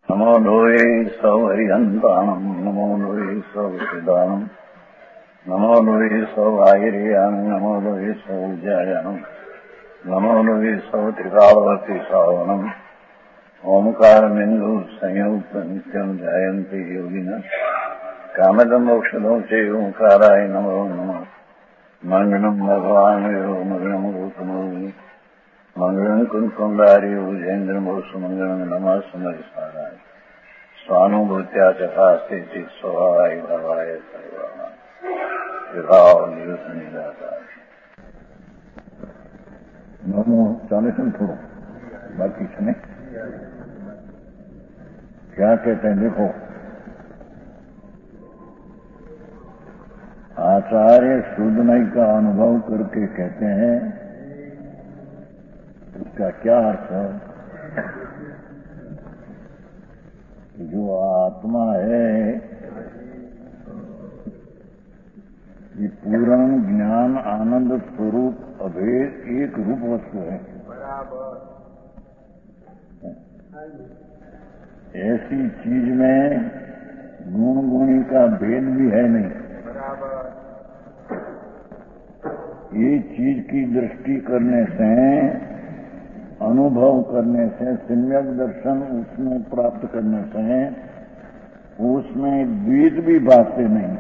नमो लोये सौहरिहन्ताणम् नमो लोये सौहृदानम् नमो लोये सौभागिर्याम् नमो लोये सौजायानम् नमो लोये सौत्रिकावती सावनम् ओंकारबिन्दु संयुक्त नित्यम् ध्यायन्ति योगिनः कामदम् मोक्षदम् च ओंकाराय नमो नमः मङ्गलम् भगवान् मङ्गलम् गौतमो मंगलम कुंकुंडारी उजेन्द्रमोसुमंगलम नमः समरिसाराय स्वानुभूत्या चकास्ते चित स्वभावाय भवाय विभाव निदाताय नमो चालीसन थोड़ो बाकी सुने क्या कहते हैं देखो। आचार्य शुद्धमय का अनुभव करके कहते हैं इसका क्या अर्थ है कि जो आत्मा है ये पूर्ण ज्ञान आनंद स्वरूप अभेद एक रूप वस्तु है। ऐसी चीज में गुण गुणी का भेद भी है नहीं। ये चीज की दृष्टि करने से अनुभव करने से सम्यक दर्शन उसमें प्राप्त करने से उसमें द्वैत भी भासते नहीं।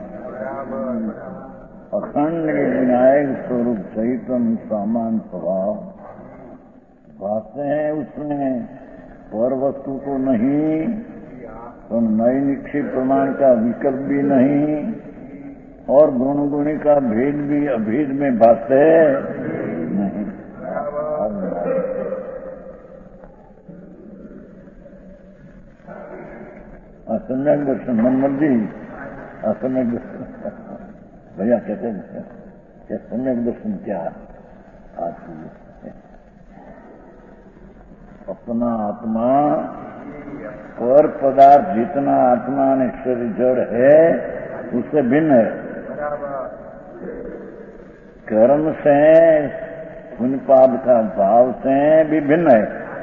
अखंड विनायक स्वरूप चैतन्य समान स्वभाव भासते हैं। उसमें पर वस्तु तो नहीं तो नई निक्षिप प्रमाण का विकल्प भी नहीं और गुण गुणी का भेद भी अभेद में भासते नहीं। असम्यक दर्शन मनमल जी असम्यक दर्शन भैया कहते हैं कि सम्यक दर्शन क्या आती है। अपना आत्मा पर पदार्थ जितना आत्मा ने शरीर जड़ है उससे भिन्न है। कर्म से पुण्यपाप का भाव से भी भिन्न है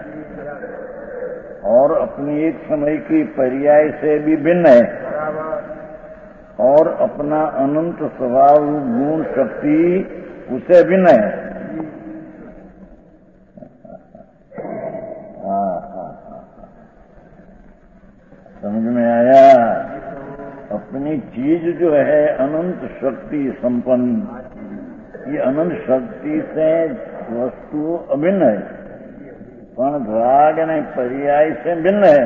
और अपनी एक समय की पर्याय से भी भिन्न है और अपना अनंत स्वभाव गुण शक्ति उसे भिन्न है। समझ में आया। अपनी चीज जो है अनंत शक्ति संपन्न, ये अनंत शक्ति से वस्तु अभिन्न है पण राग ने पर्याय से भिन्न है।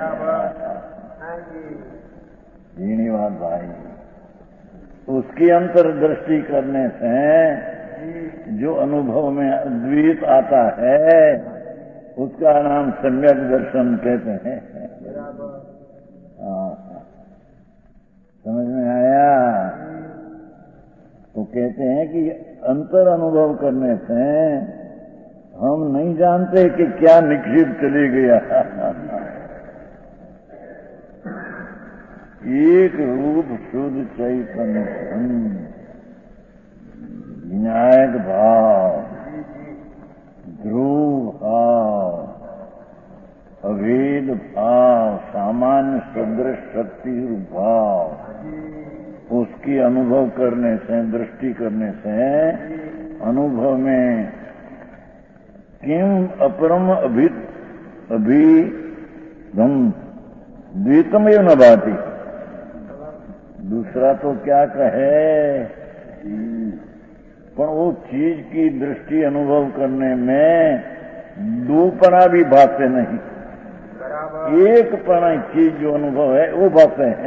यही बात भाई। उसकी अंतर्दृष्टि करने से जो अनुभव में अद्वैत आता है उसका नाम सम्यक दर्शन कहते हैं। समझ में आया। तो कहते हैं कि अंतर अनुभव करने से हम नहीं जानते कि क्या निक्षिप चली गया। एक रूप शुद्ध चैतन्य विनायक भाव ध्रुव भाव अभेद भाव सामान्य सदृश शक्ति भाव उसकी अनुभव करने से दृष्टि करने से अनुभव में किम अपरम अभिधम द्वैतमेव न भाति। दूसरा तो क्या कहे पर वो चीज की दृष्टि अनुभव करने में दूपना भी भासते नहीं। एक पना चीज जो अनुभव है वो भासते हैं।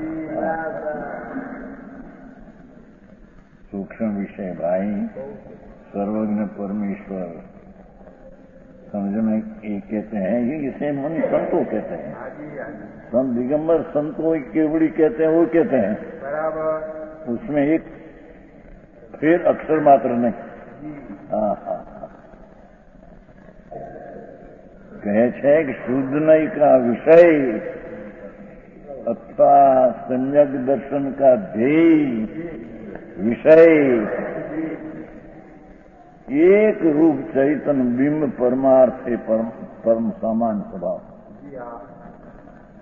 सूक्ष्म विषय भाई सर्वज्ञ परमेश्वर समझ में ये कहते हैं। ये इसे मुनि संतो कहते हैं। संत दिगंबर संतो केवड़ी कहते हैं वो कहते हैं। उसमें एक फिर अक्षर मात्र नहीं। कहे छे कि शुद्ध नहीं का विषय अथवा सम्यक दर्शन का ध्येय विषय एक रूप चैतन्य बिंब परमार्थ है परम सामान्य स्वभाव।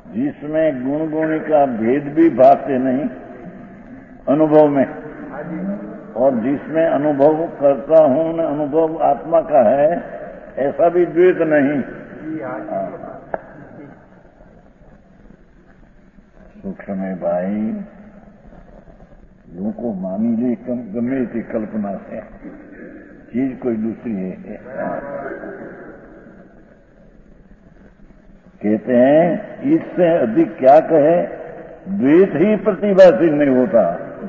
जिसमें गुण गुणी का भेद भी भासते नहीं अनुभव में, और जिसमें अनुभव करता हूं न अनुभव आत्मा का है, ऐसा भी द्वैत नहीं। सूक्ष्म है भाई, लोगों को मानी ले गमे थी कल्पना से, चीज कोई दूसरी है। कहते हैं इससे अधिक क्या कहे, द्वैत ही प्रतिभाशील नहीं होता।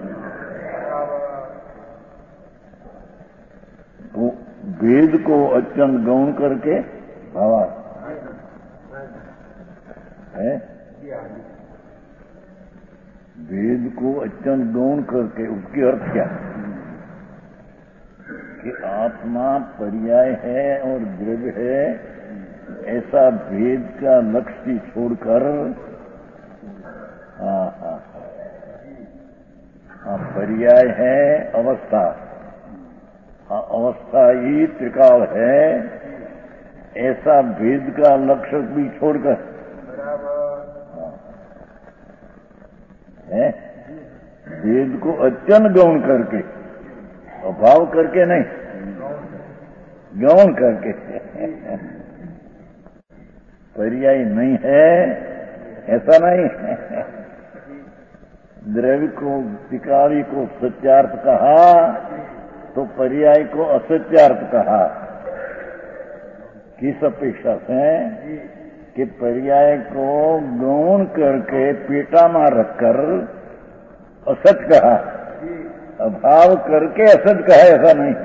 तो वेद को अत्यंत गौण करके भावा है, वेद को अत्यंत गौण करके उसके अर्थ क्या कि आत्मा पर्याय है और द्रव्य है, ऐसा वेद का लक्ष्य छोड़कर पर्याय है अवस्था, अवस्था ही त्रिकाल है, ऐसा वेद का लक्ष्य भी छोड़कर है, वेद को अत्यंत गौण करके, अभाव करके नहीं, गौण करके पर्याय नहीं है ऐसा नहीं है। द्रव्य को त्रिकाली को सत्यार्थ कहा तो पर्याय को असत्यार्थ कहा। किस अपेक्षा से कि पर्याय को गौण करके पेटा में रखकर असत कहा, अभाव करके असत कहा, ऐसा नहीं।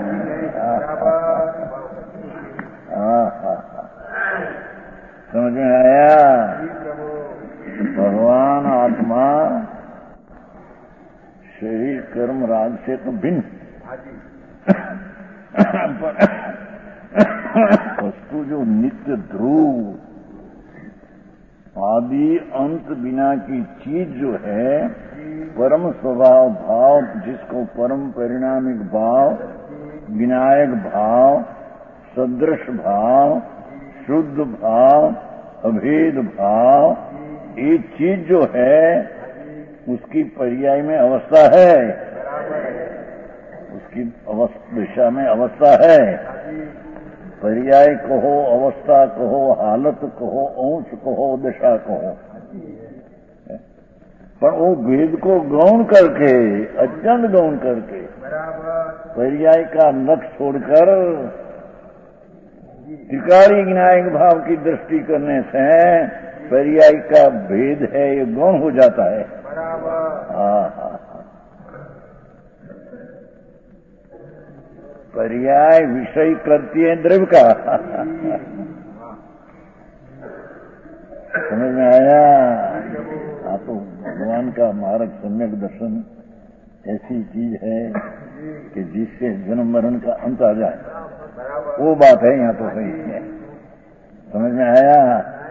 समझ में आया? भगवान आत्मा शरीर कर्म राग से तो भिन्न, वस्तु जो नित्य ध्रुव आदि अंत बिना की चीज जो है, परम स्वभाव भाव, जिसको परम परिणामिक भाव, विनायक भाव, सदृश भाव, शुद्ध भाव, अभेद भाव, ये चीज जो है उसकी पर्याय में अवस्था है, उसकी दिशा में अवस्था है। पर्याय कहो, अवस्था कहो, हालत कहो, अंश कहो, दिशा कहो, पर वो भेद को गौण करके, अत्यंत गौण करके, पर्याय का लक्ष्य छोड़कर त्रिकाली विनायक भाव की दृष्टि करने से पर्याय का भेद है ये गौण हो जाता है। पर्याय विषय करती है द्रव्य का। समझ में आया? तो भगवान का मार्ग सम्यक दर्शन ऐसी चीज है कि जिससे जन्म मरण का अंत आ जाए, वो बात है यहाँ तो सही है। समझ में आया?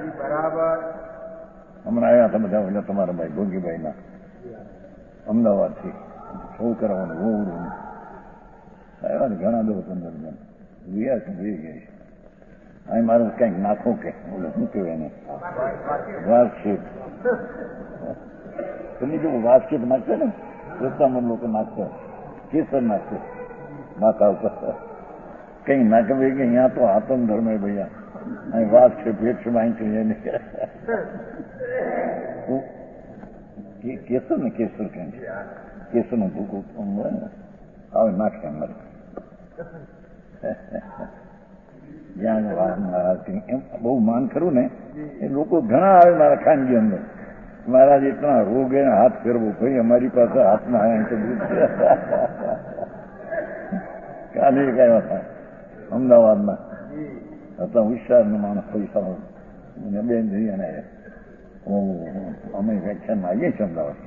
हमारा आया था બધા તમારા ભાઈ ભોગીભાઈના અમદાવાદથી છોકરાઓને વહુને આવ્યા ને ઘણા દો 15 જણ ગયા છે જઈ ગયા છે. અહીં મારું કંઈક નાખો કે બોલે શું કહેવાય એને વાસ્કેટ, પેલી જો વાસ્કેટ નાખશે ને રસ્તામાં લોકો નાખશે, કેસર નાખશે માથા ઉપર, કંઈ નાખવે કે અહીંયા તો આતમ ધર્મ હે ભૈયા, અહીં વાત છે પેટ છે અહીં કહીએ નહીં. કેસર ને કેસર કહે છે, કેસરનું ભૂકું હોય ને હવે નાખે અમારે જ્યાં એમ બહુ માન ખરું ને એ લોકો ઘણા આવે મારા ખાનગી અંદર, મારા જેટલા રોગ એને હાથ ફેરવો, ભાઈ અમારી પાસે હાથ ના આવ્યા તો કાલે કયા હતા અમદાવાદમાં હતા, હોશિયારનો માણસ પૈસા બેન જઈ અને અમે વ્યાખ્યાનમાં આવીએ છીએ અમદાવાદ,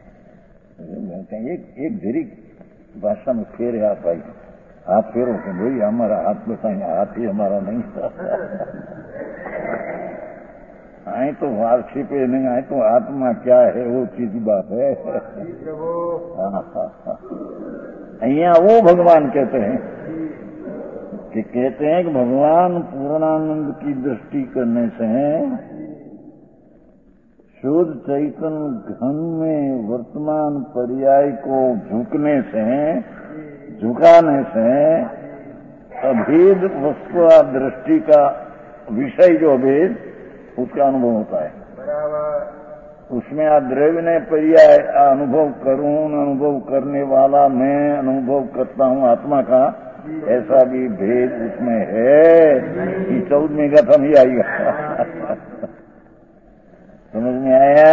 એક જરીક ભાષામાં ફેરે આ ભાઈ हाथ फेरो कि भाई हमारा हाथ बताएंगे, हाथ ही हमारा नहीं। आए तो वार्षि पे नहीं, आए तो आत्मा क्या है वो चीज बात है। यहाँ वो भगवान कहते हैं कि भगवान पूर्णानंद की दृष्टि करने से शुद्ध चैतन्य घन में वर्तमान पर्याय को झुकाने से अभेद वस्तु दृष्टि का विषय जो अभेद उसका अनुभव होता है। उसमें द्रव्य ने पर्याय अनुभव करूं, अनुभव करने वाला मैं अनुभव करता हूं आत्मा का, ऐसा भी भेद उसमें है कि 14वें कथम ही आएगा। समझ में आया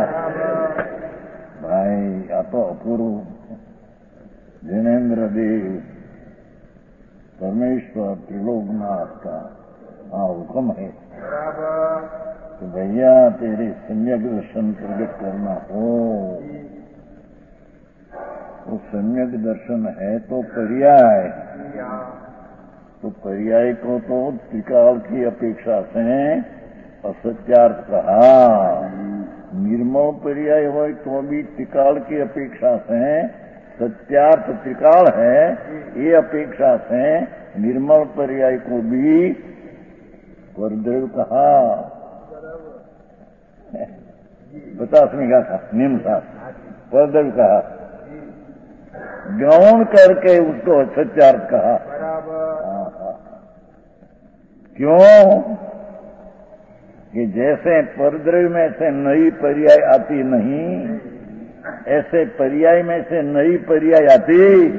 भाई? आ तो अपूर्व जिनेन्द्र देव परमेश्वर त्रिलोकनाथ का हुक्म है कि भैया तेरे सम्यक दर्शन प्रकट करना हो। वो सम्यक दर्शन है तो पर्याय, तो पर्याय को तो त्रिकाल की अपेक्षा से असत्यार्थ कहा। निर्मल पर्याय हो तो भी त्रिकाल की अपेक्षा से सत्यार्थ त्रिकाल है, ये अपेक्षा से निर्मल पर्याय को भी परद्रव्य कहा। 50वें का था निम्न था, परद्रव्य कहा। गौण करके उसको असत्यार्थ कहा। क्यों? कि जैसे परद्रव्य में से नई पर्याय आती नहीं, ऐसे पर्याय में से नई पर्याय आती।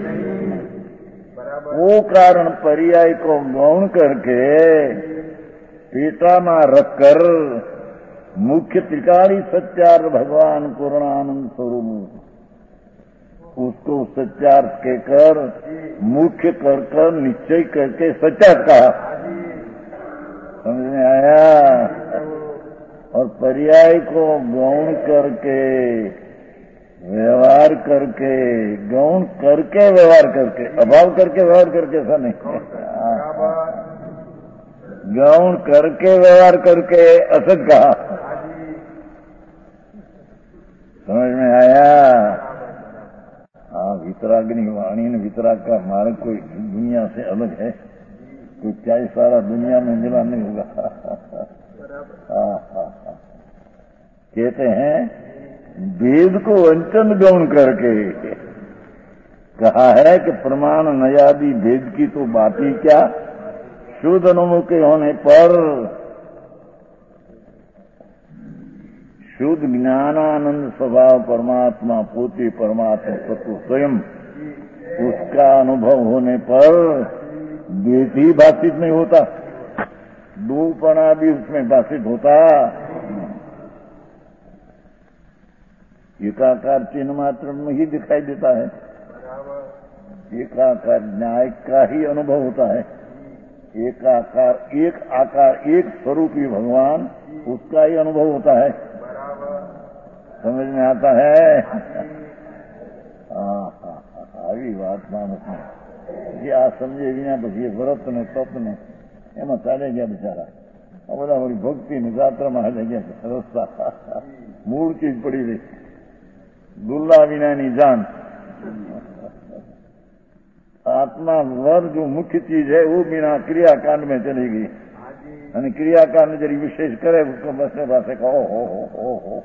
वो कारण पर्याय को गौण करके पेटा में रखकर मुख्य त्रिकाली सत्यार्थ भगवान पूर्णानंद स्वरूप उसको सत्यार्थ कहकर मुख्य कर निश्चय करके सत्यार्थ कहा। समझ में आया? और पर्याय को गौण करके व्यवहार करके, गौण करके व्यवहार करके, अभाव करके व्यवहार करके, ऐसा नहीं। गौण करके व्यवहार करके असत कहा। समझ में आया? हाँ, वितराग्नि वाणी ने वितराग का मार्ग कोई दुनिया से अलग है, कोई चाय सारा दुनिया में मिला नहीं होगा। कहते हैं वेद को वंचन गौण करके कहा है कि प्रमाण नयादि भेद की तो बात ही क्या, शुद्ध अनुभव के होने पर शुद्ध ज्ञानानंद स्वभाव परमात्मा पोते परमात्मा तत्व स्वयं, उसका अनुभव होने पर द्वैत ही भाषित नहीं होता, दोपना भी उसमें भाषित होता। एकाकार चिन्ह मात्र में ही दिखाई देता है। एकाकार न्याय का ही अनुभव होता है। एकाकार, एक आकार, एक स्वरूपी भगवान, उसका ही अनुभव होता है। समझ में आता है? આવી વાત માણસને જે આ સમજે વિના પછી વ્રત ને તપ ને એમાં ચાલે ગયા બિચારા। આ બધા વળી ભક્તિ ની જાત્રામાં હાલે ગયા રસ્તા, મૂળ ચીજ પડી રહી, દુલ્લા વિનાની જાન। आत्मा वर जो मुख्य चीज है वो बिना क्रियाकांड में चली गई, यानी क्रियाकांड जरी विशेष करे उसको बसने पासे कहो हो।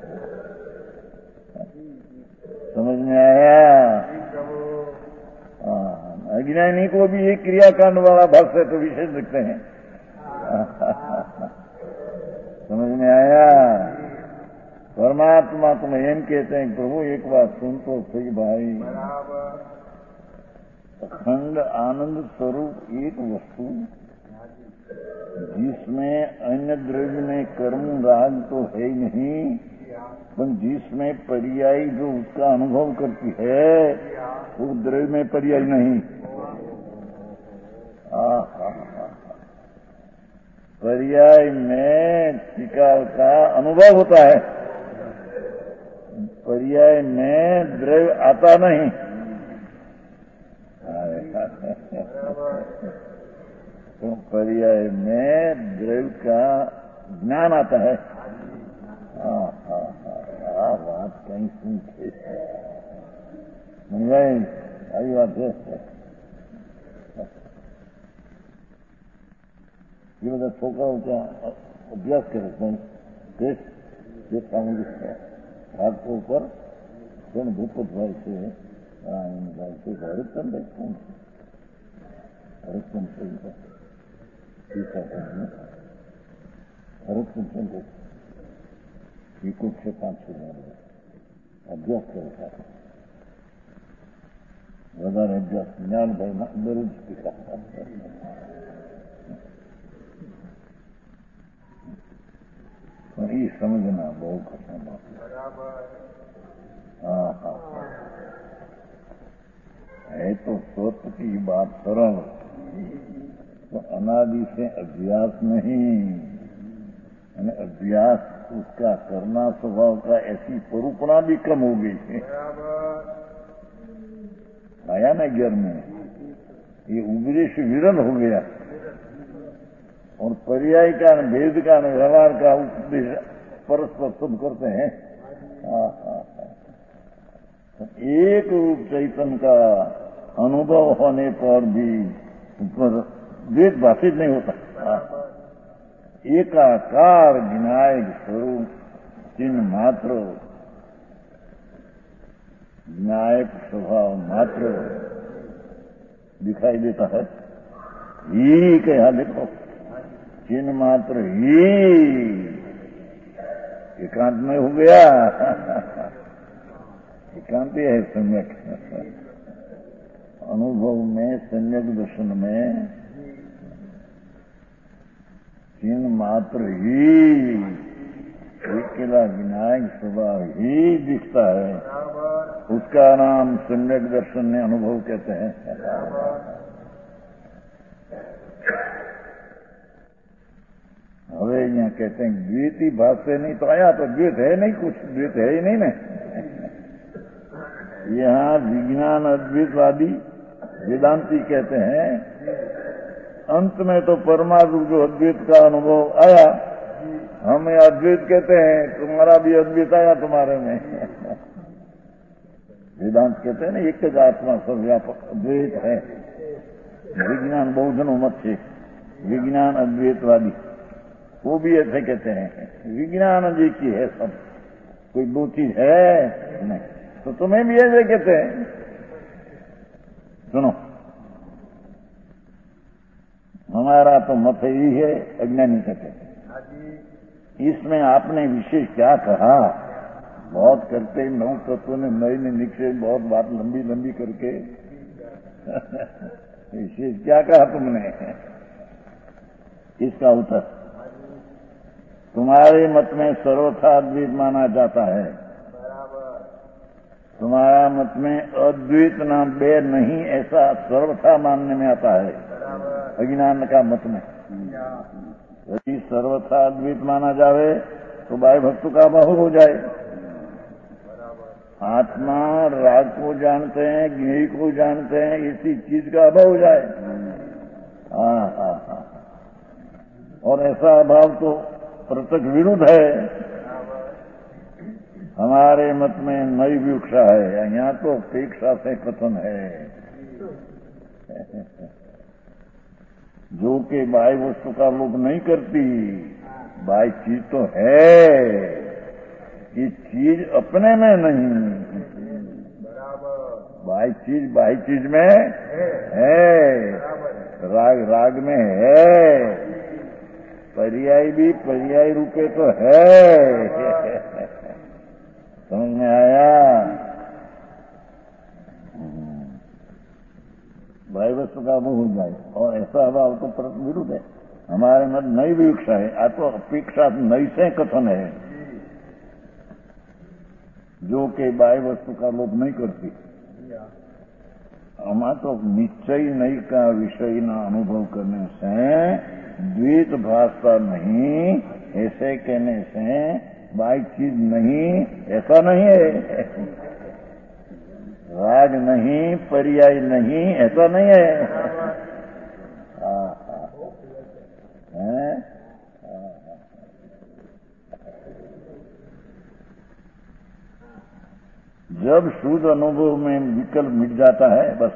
समझ में आया? अज्ञानी को भी एक क्रियाकांड वाला भाष्य तो विशेष दिखते हैं। समझ में आया? परमात्मा तुम एम कहते हैं प्रभु एक बात सुन तो सही भाई, अखंड आनंद स्वरूप एक वस्तु जिसमें अन्य द्रव्य में कर्म राग तो है ही नहीं, पर जिसमें पर्याय जो उसका अनुभव करती है वो द्रव्य में पर्याय नहीं। पर्याय में त्रिकाल का अनुभव होता है, पर्याय में द्रव्य आता नहीं। तो पर्याय में द्रव्य का ज्ञान आता है। बात कहीं सुनते आई बात है। ये બધા છોકરાઓ ત્યાં અભ્યાસ કરે છે, ये सामूहिक भाग के ऊपर जन भूपत भाई से हरिचंद हरिचंद से हरिचंद को कुछ 5 અભ્યાસ કરે છે. વધારે અભ્યાસ જ્ઞાનભાઈમાં અંદર જ ટીકા પણ એ સમજના બહુ કઠણ બાત. हाँ हाँ है तो स्वत की बात सरल, तो अनादि से अभ्यास नहीं, अभ्यास उसका करना स्वभाव का ऐसी स्वरूपणा भी कम हो गई है. आया ना 11 में ये उपदेश विरल हो गया और पर्याय का भेद का व्यवहार का उपदेश परस्पर सब करते हैं. एक रूप चैतन्य का अनुभव होने पर भी द्वैत भाषित नहीं होता. एकाकार विनायक स्वरूप चिन्ह मात्र, विनायक स्वभाव मात्र दिखाई देता है. ही कहा देखो, चिन्ह मात्र ही एकांत में हो गया. एकांति है सम्यक अनुभव में, सम्यक दर्शन में चिन्ह मात्र ही अकेला विनायक स्वभाव ही दिखता है. उसका नाम सम्यक दर्शन में अनुभव कहते हैं. હવે यहाँ कहते हैं द्वैत ही भाव से नहीं, तो आया तो द्वैत है नहीं, कुछ द्वैत है ही नहीं ना. यहाँ विज्ञान अद्वैतवादी वेदांती कहते हैं अंत में तो परमाणु जो अद्वैत का अनुभव आया, हम अद्वैत कहते हैं, तुम्हारा भी अद्वैत आया तुम्हारे में. वेदांत कहते हैं ना एक જ आत्मा सर्वव्यापक अद्वैत है. विज्ञान बहुजनों मत से विज्ञान अद्वैतवादी वो भी ऐसे कहते हैं विज्ञान जी की है सब, कोई दो चीज है नहीं. तो तुम्हें भी ऐसे कहते हैं. सुनो, हमारा तो मत ही है अज्ञानी कहते हैं. इसमें आपने विशेष क्या कहा? बहुत करते नौ तत्वों ने नए ने निक्षेप बहुत बात लंबी लंबी करके विशेष क्या कहा तुमने? इसका उत्तर, तुम्हारे मत में सर्वथा अद्वैत माना जाता है. तुम्हारा मत में अद्वैत नाम बे नहीं ऐसा सर्वथा मानने में आता है अज्ञान का मत में. यदि सर्वथा अद्वैत माना जावे तो बाह्य भक्तों का अभाव हो जाए. आत्मा राग को जानते हैं, ज्ञेय को जानते हैं, इसी चीज का अभाव हो जाए. हाँ. और ऐसा अभाव तो प्रत्यक्ष विरुद्ध है. हमारे मत में नई विवक्षा है, यहाँ तो अपेक्षा से कथन है. जो कि बाह्य वस्तु का लोभ नहीं करती, बाह्य चीज तो है, ये चीज अपने में नहीं. बाह्य चीज में है, राग राग में है, पर्याय भी पर्याय रूपे तो है. समझ में आया? बाह्य वस्तु का अभाव हो जाए और ऐसा अभाव तो परत विरुद्ध है. हमारे मत नई विवक्षा है, आ तो अपेक्षा नई से कथन है जो कि बाह्य वस्तु का लोभ नहीं करती. हमारा तो निश्चय नई का विषय ना अनुभव करने से द्वैत भाषा नहीं, ऐसे कहने से बाह्य चीज नहीं ऐसा नहीं है. राग नहीं, पर्याय नहीं ऐसा नहीं है. जब शुद्ध अनुभव में विकल्प मिट जाता है बस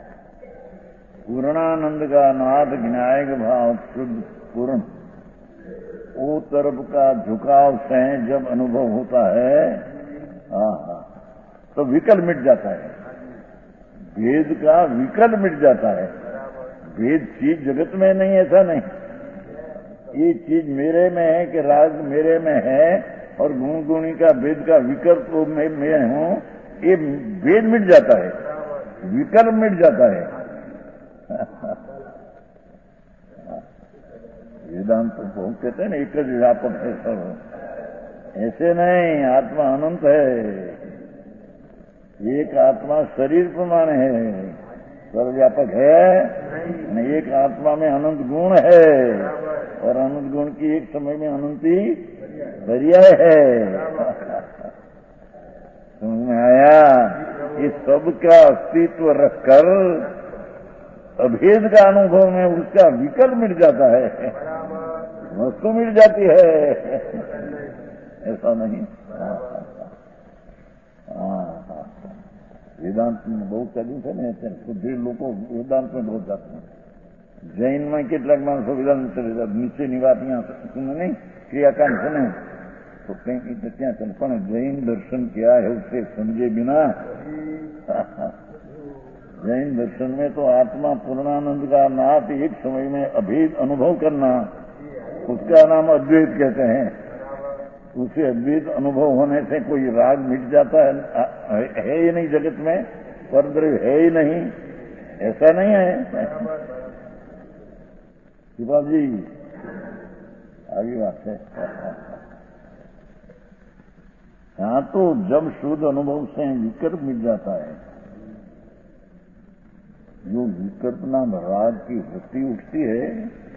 पूर्णानंद का नाथ विनायक भाव शुद्ध पूर्ण वो तरफ का झुकाव से जब अनुभव होता है, तो विकल मिट जाता है। भेद का विकल मिट जाता है। भेद चीज जगत में नहीं, ऐसा नहीं। ये चीज मेरे में है कि राग मेरे में है और गुण गुणी का भेद का विकल्प मैं हूं, ये भेद मिट जाता है, विकल्प मिट जाता है। वेदांत तो बहुत कहते हैं ना, एक ज व्यापक है सब। ऐसे नहीं, आत्मा अनंत है। एक आत्मा शरीर प्रमाण है, सर्वव्यापक है। एक आत्मा में अनंत गुण है और अनंत गुण की एक समय में अनंती पर्याय है। समझ में आया? ये सबका अस्तित्व रखकर अभेद का अनुभव में उसका विकल्प मिट जाता है, वस्तु मिट जाती है। ऐसा नहीं। वेदांत में बहुत चालू है ना, तो ढेर लोग वेदांत में बहुत जाते हैं। जैन में કેટલાક માણસો વેદાંત ચલે જાય, નીચેની વાત અહીંયા સુને નહીં, ક્રિયાકાંડ સુને तो कहीं तो क्या चल, पर जैन दर्शन क्या है उसे समझे बिना जैन दर्शन में तो आत्मा पूर्णानंद का नाथ एक समय में अभेद अनुभव करना, उसका नाम अद्वैत कहते हैं। उसे अद्वैत अनुभव होने से कोई राग मिट जाता है ही नहीं, जगत में परद्रव्य है ही नहीं, ऐसा नहीं है। शिवा जी आगे बात है। यहां तो जब शुद्ध अनुभव से विकल्प मिट जाता है, जो विकल्प नाम राग की वृत्ति उठती है,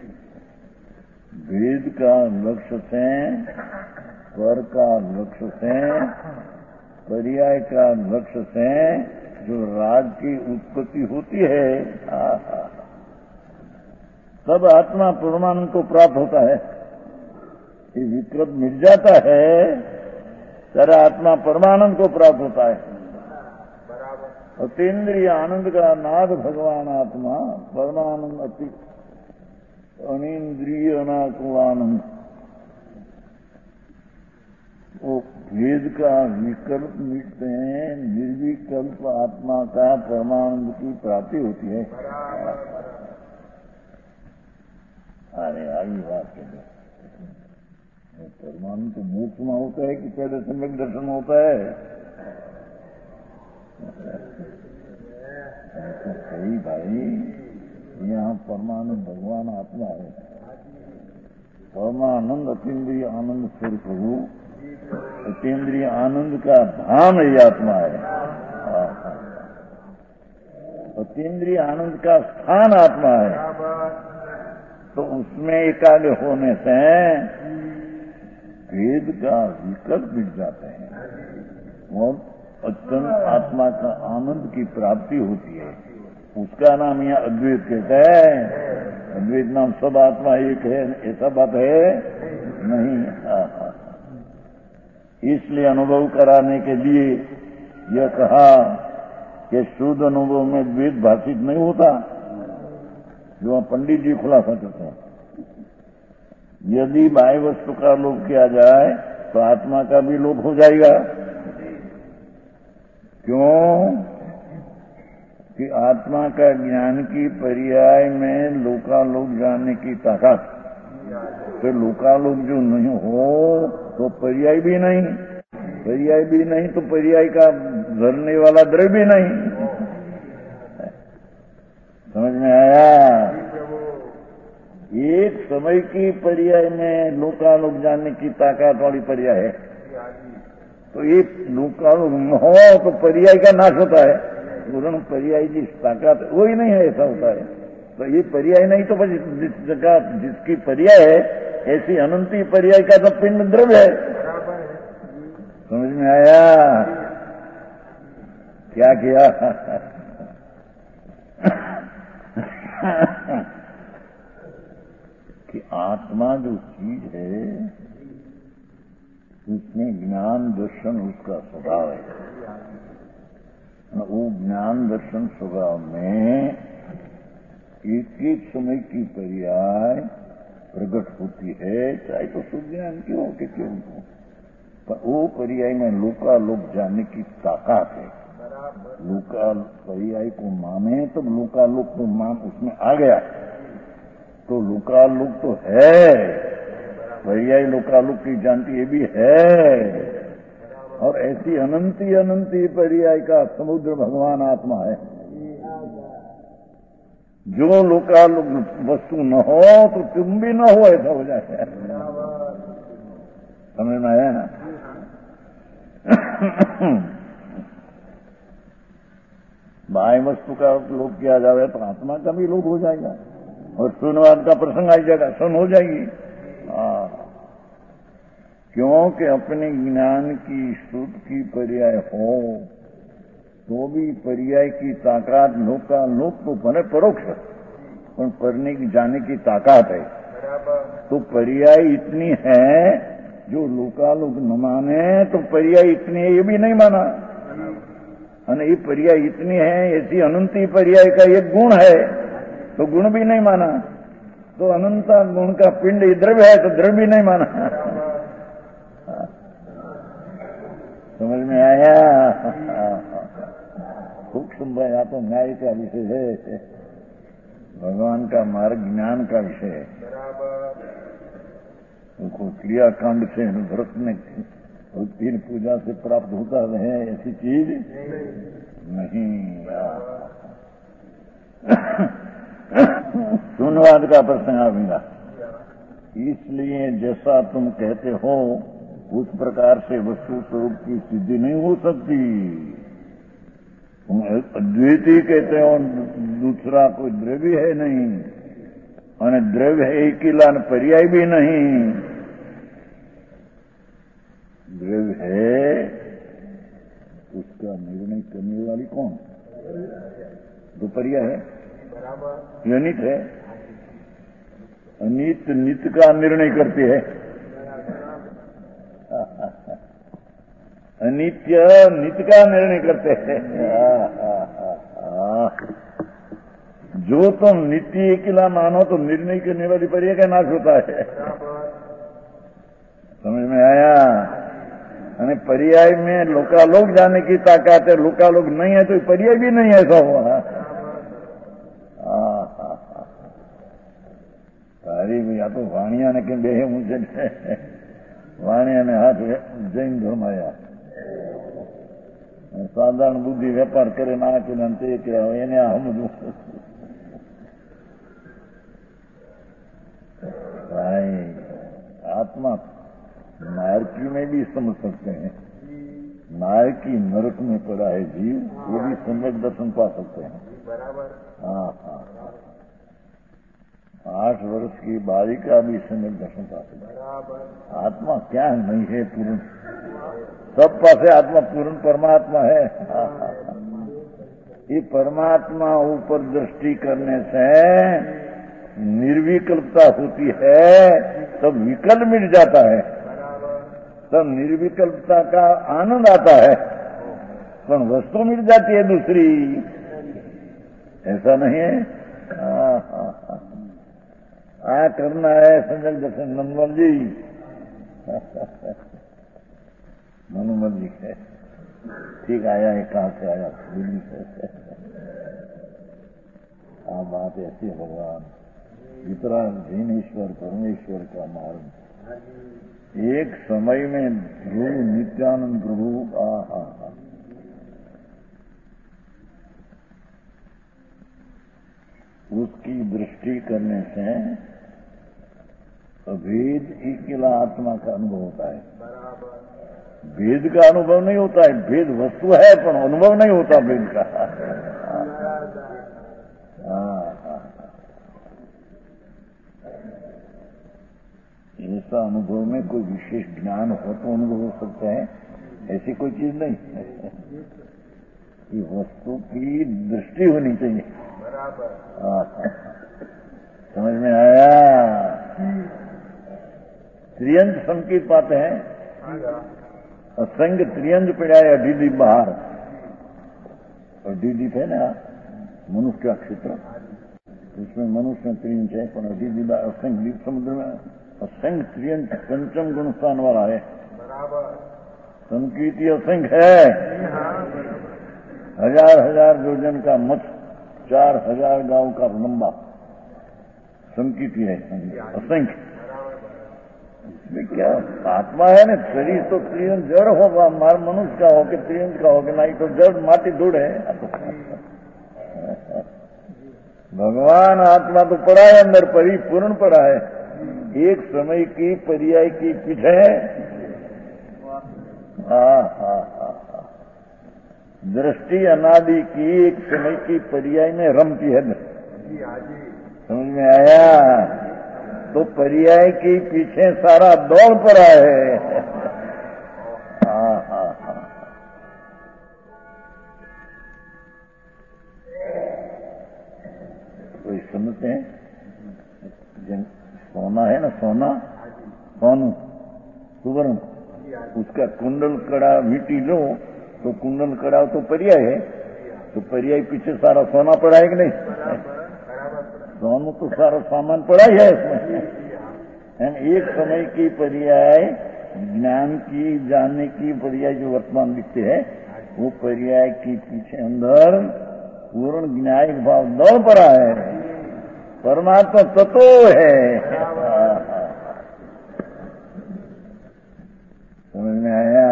भेद का लक्ष्य से, पर का लक्ष्य से, पर्याय का लक्ष्य से जो राग की उत्पत्ति होती है, तब आत्मा परमानंद को प्राप्त होता है। ये विकल्प मिट जाता है, सारा आत्मा परमानंद को प्राप्त होता है। अतीन्द्रिय आनंद का नाद भगवान आत्मा परमानंद अति अनिंद्रिय अनाकुल आनंद, वो भेद का विकल्प मिटते हैं, निर्विकल्प आत्मा का परमानंद की प्राप्ति होती है। अरे आई बात है। परमानंद तो मोक्ष में होता है कि पहले सम्यक दर्शन होता है? तो सही भाई, यहाँ परमानंद भगवान आत्मा है। परमानंद अतीन्द्रिय आनंद स्वरूप प्रभु, अतीन्द्रिय आनंद का धाम ही आत्मा है। अतीन्द्रिय आनंद का स्थान आत्मा है। तो उसमें एकाग्र होने से भेद का विकल्प मिट जाते हैं और अत्यंत आत्मा का आनंद की प्राप्ति होती है। उसका नाम यहाँ अद्वैत कहते हैं। अद्वैत नाम सब आत्मा एक है, ऐसा बात है नहीं। इसलिए अनुभव कराने के लिए यह कहा कि शुद्ध अनुभव में द्वैत भाषित नहीं होता, जो पंडित जी खुलासा करते हैं। यदि बाह्य वस्तु का लोप किया जाए तो आत्मा का भी लोप हो जाएगा। क्यों? कि आत्मा का ज्ञान की पर्याय में लोकालोक जानने की ताकत, फिर लोकालोक जो नहीं हो तो पर्याय भी नहीं, पर्याय भी नहीं तो पर्याय का धरने वाला द्रव्य भी नहीं। समझ में आया? एक समय की पर्याय में लोकालोक जानने की ताकत वाली पर्याय है, तो ये लोकालोक न हो तो पर्याय का नाश होता है। पूर्ण पर्याय जिस ताकत वो ही नहीं है, ऐसा होता है। तो ये पर्याय नहीं तो बस जिस जगह जिसकी पर्याय है, ऐसी अनंती पर्याय का तो पिंड द्रव्य है। समझ में आया? क्या किया? कि आत्मा जो चीज है उसमें ज्ञान दर्शन उसका स्वभाव है। वो ज्ञान दर्शन स्वभाव में एक एक समय की पर्याय प्रकट होती है, चाहे तो सुज्ञान क्यों के क्यों हो, पर वो पर्याय में लोकालोक जाने की ताकत है। लोका पर्याय को माने तो लोकालोक को मान उसमें आ गया, तो लोकालोक तो है, पर्याय लोकालोक की जानती ये भी है। और ऐसी अनंती पर्याय का समुद्र भगवान आत्मा है। जो लोकालोक वस्तु न हो तो तुम भी न हो, ऐसा हो जाए। समझ में आया ना? बाह्य वस्तु का लोप किया जाए तो आत्मा का भी लोप हो जाएगा, और शून्यवाद का प्रसंग आ जाएगा, सुन हो जाएगी। क्योंकि अपने ज्ञान की श्रुत की पर्याय हो तो भी पर्याय की ताकत लोकालोक तो बने परोक्ष, पर पढ़ने की जाने की ताकत है। तो पर्याय इतनी है, जो लोकालोक न माने तो पर्याय इतनी है ये भी नहीं माना, और ये पर्याय इतनी है, ऐसी अनंती पर्याय का एक गुण है तो गुण भी नहीं माना, तो अनंता गुण का पिंड द्रव्य है तो द्रव्य भी नहीं माना। समझ में आया? सूक्ष्म भाई, या तो न्याय का विषय है, भगवान का मार्ग ज्ञान का विषय है। उनको क्रियाकांड से व्रत में तीन पूजा से प्राप्त होता है ऐसी चीज नहीं। शून्यवाद का प्रश्न आवेगा, इसलिए जैसा तुम कहते हो उस प्रकार से वस्तु स्वरूप की सिद्धि नहीं हो सकती। तुम अद्वैती कहते हो, दूसरा कोई द्रव्य है नहीं, और द्रव्य है एक ही लान, पर्याय भी नहीं। द्रव्य है, उसका निर्णय करने वाली कौन? दो पर्याय है, अनित है, अनित नित्य का निर्णय करती है, अनित्य नित्य का निर्णय करते हैं। जो तुम नित्य अकेला मानो तो निर्णय करने वाली पर्याय का नाश होता है। समझ में आया? यानी पर्याय में लोकालोक जाने की ताकत है, लोकालोक नहीं है तो पर्याय भी नहीं ऐसा हुआ। तारी भी या तो वाणिया ने कहीं बेहे मुझे वाणिया ने हाथ जैन धर्म आया, साधारण बुद्धि व्यापार करे ना कि नंते क्या એને સમજવું। भाई आत्मा नारकी में भी समझ सकते हैं, नारकी नरक में पड़ा है जीव, वो भी सम्यक दर्शन पा सकते हैं। हाँ, 8 वर्ष की बालिका भी सम्यक दर्शन पा सकते हैं। आत्मा क्या नहीं है पूर्ण, सब पासे आत्मा पूर्ण परमात्मा है। ये परमात्मा ऊपर दृष्टि करने से निर्विकल्पता होती है, तब विकल्प मिट जाता है, तब निर्विकल्पता का आनंद आता है, पर वस्तु मिट जाती है दूसरी, ऐसा नहीं है। करना है संजय दर्शन नंदलाल जी, मनुमत जी है, ठीक आया है, कहां से आया? दिल्ली से। बात ऐसी है भगवान, इतना धीनेश्वर परमेश्वर का मार्ग। एक समय में ध्रुव नित्यानंद प्रभु, उसकी दृष्टि करने से भेद अकेला आत्मा का अनुभव होता है। भेद का अनुभव नहीं होता है, भेद वस्तु है पर अनुभव नहीं होता भेद का। ऐसा अनुभव में कोई विशेष ज्ञान हो तो अनुभव हो सकता है, ऐसी कोई चीज नहीं है। ये वस्तु की दृष्टि होनी चाहिए। समझ में आया? त्रियंज संकेत पाते हैं, असंग त्रियंज पड़ा डीडी बाहर, और डीडी है ना मनुष्य का क्षेत्र, उसमें मनुष्य त्रियंच है, पर अभी जुदा असंख्य दीप समुद्र में असंख्य त्रियंच पंचम गुण स्थान वाला है। संकीर्ति असंख्य है, हजार हजार योजन का मत, 4000 गांव का लंबा संकीर्ति है, असंख्य। इसमें क्या आत्मा है ना, शरीर तो त्रियंच जड़ होगा, मार मनुष्य का हो के त्रियंच का हो के, नहीं तो जड़ माटी धूड़ है। भगवान आत्मा तो पड़ा है अंदर, परिपूर्ण पड़ा है, एक समय की पर्याय की पीछे। दृष्टि अनादि की एक समय की पर्याय में रमती है, समझ में आया? तो पर्याय के पीछे सारा दौड़ पड़ा है। तो इस समझते हैं, सोना है ना, सोना सोनू सुवर्ण, उसका कुंडल कड़ा मिट्टी लो तो कुंडल कड़ा तो पर्याय है, तो पर्याय पीछे सारा सोना पड़ा है कि नहीं? सोनू तो सारा सामान पड़ा ही है इसमें। एक समय की पर्याय ज्ञान की, जानने की पर्याय जो वर्तमान दिखते है, वो पर्याय की पीछे अंदर पूर्ण ज्ञायिक भाव दौड़ पड़ा है। परमात्मा तत्व है। समझ में आया?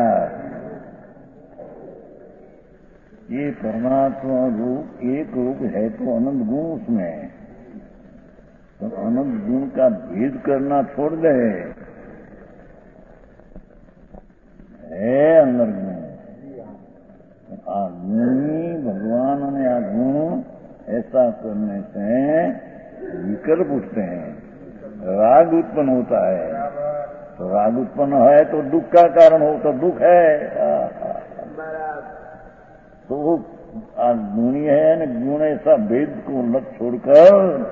ये परमात्मा रूप एक रूप है तो अनंत गुण उसमें, तो अनंत गुण का भेद करना छोड़ दे, है अंदर गुण। आ गुणी भगवान ने आ गुण ऐसा करने से विकल्प उठते हैं, राग उत्पन्न होता है। तो राग उत्पन्न है तो दुख का कारण हो, तो दुख है। तो वो गुणी है न, गुण ऐसा भेद को लग छोड़कर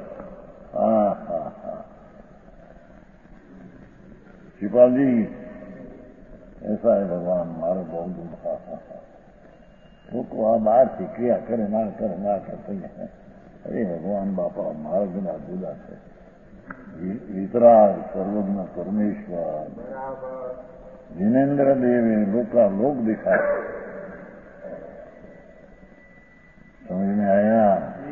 शिपाल जी ऐसा है भगवान मारो बहुत दुख। वो को आप बाहर से क्रिया करे ना करे ना करते हैं। अरे भगवान बापा मारो बिना जुदा से वितराग सर्वज्ञ परमेश्वर जिनेन्द्र देव लोका लोक दिखा। समझ में आया?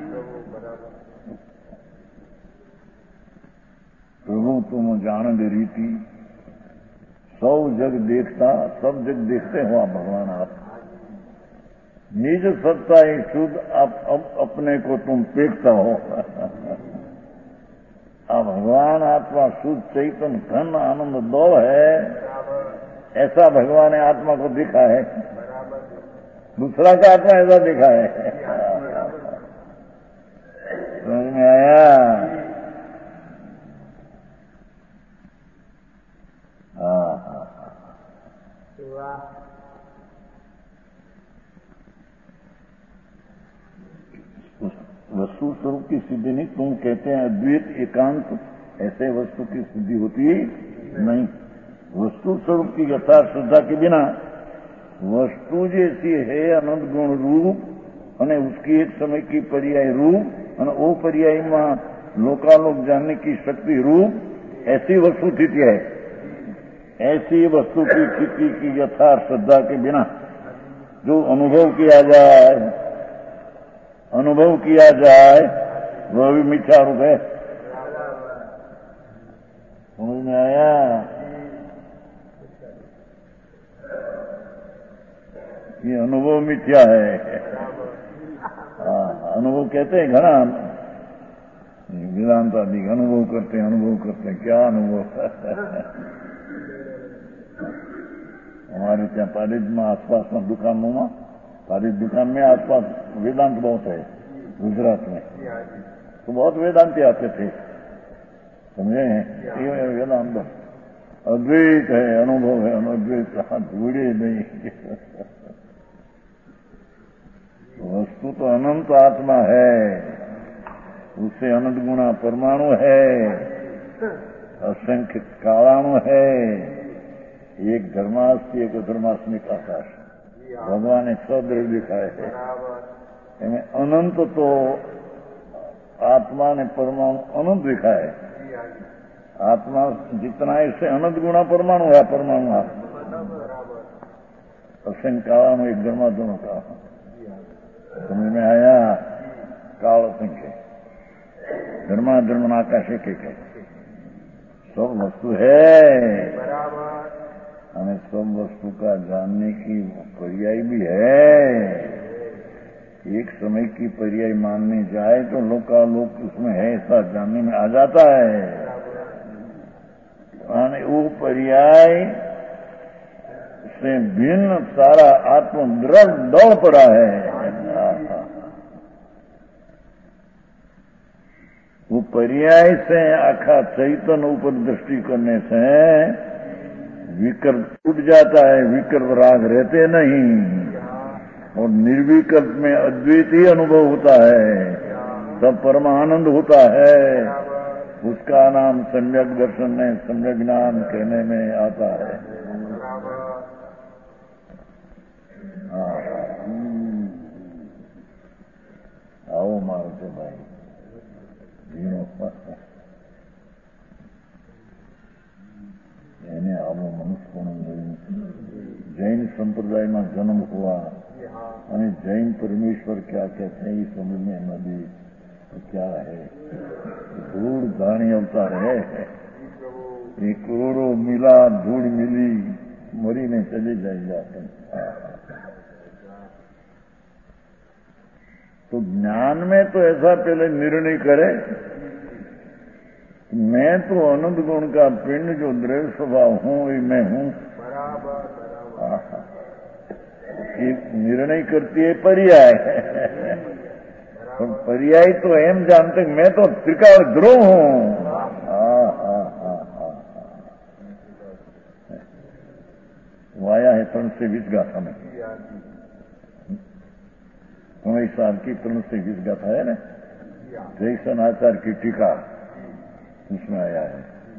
प्रभु तुम जान दे रीति, सब जग देखता, सब जग देखते हो आप भगवान। आप निज सत्ता ही शुद्ध, आप अपने को तुम देखता हो। आप भगवान आत्मा शुद्ध चैतन्य घन आनंद दो है, ऐसा भगवान ने आत्मा को दिखा है। दूसरा का आत्मा ऐसा दिखा है। समझ में आया? वस्तु स्वरूप की सिद्धि नहीं, तुम कहते हैं अद्वैत एकांत, ऐसे वस्तु की सिद्धि होती नहीं। वस्तु स्वरूप की यथार्थ श्रद्धा के बिना वस्तु जैसी है अनंत गुण रूप और उसकी एक समय की पर्याय रूप और वो पर्याय में लोकालोक जानने की शक्ति रूप, ऐसी वस्तु स्थिति है। ऐसी वस्तु की स्थिति की यथार्थ श्रद्धा के बिना जो अनुभव किया जाए वह भी मिथ्या रूप है। समझ में आया? ये अनुभव मिथ्या है। अनुभव कहते हैं घना वेदांत आदि अनुभव करते हैं, क्या अनुभव? हमारे ત્યાં પારિજમાં आसपास में दुकानों में, पारिज दुकान में आसपास वेदांत बहुत है गुजरात में, तो बहुत वेदांती आते थे, समझे? ये वेदांत अद्वैत है, अनुभव है, अद्वैत जुड़े नहीं। वस्तु तो अनंत आत्मा है, उससे अनंत गुणा परमाणु है, असंख्य कालाणु है, एक धर्मास्ति एक अधर्मास्मिक आकाश। भगवान ने 6 द्रव्य दिखाए हैं। अनंत तो आत्मा ने परमाणु अनंत लिखा है। आत्मा जितना इससे अनंत गुना परमाणु है, परमाणु है। असंग काला में एक धर्माधर्म का समझ में आया। काल असंख्य धर्माधर्म आकाश एक है, सब वस्तु है। हमें सब वस्तु का जानने की पर्याय भी है। एक समय की पर्याय मानने जाए तो लोकालोक उसमें है, ऐसा जानने में आ जाता है। वो पर्याय से भिन्न सारा आत्म दौड़ पड़ा है। वो पर्याय से आखा चैतन्य ऊपर दृष्टि करने से विकल्प टूट जाता है, विकल्प राग रहते नहीं और निर्विकल्प में अद्वितीय अनुभव होता है, तब परमानंद होता है। उसका नाम सम्यक दर्शन में सम्यक ज्ञान कहने में आता है। आओ मारते भाई એને આવો મનુષ્યપણું જોયું। જૈન સંપ્રદાયમાં જન્મ हुआ અને जैन परमेश्वर क्या कहते हैं ये समझ में न दी तो क्या है, धूल धाणी अवतार है। एक करोड़ों मिला धूल मिली मरी ने चले जाते। तो ज्ञान में तो ऐसा पहले निर्णय करे, मैं तो अनंत गुण का पिंड जो द्रव्य स्वभाव हूं ये मैं हूं। निर्णय करती है पर्याय। और पर्याय तो एम जानते मैं तो त्रिकाल ध्रुव हूं। वो आया है 320 गाथा में, 19 साल की 320 गाथा है ना, जैसन आचार्य की टीका उसमें आया है।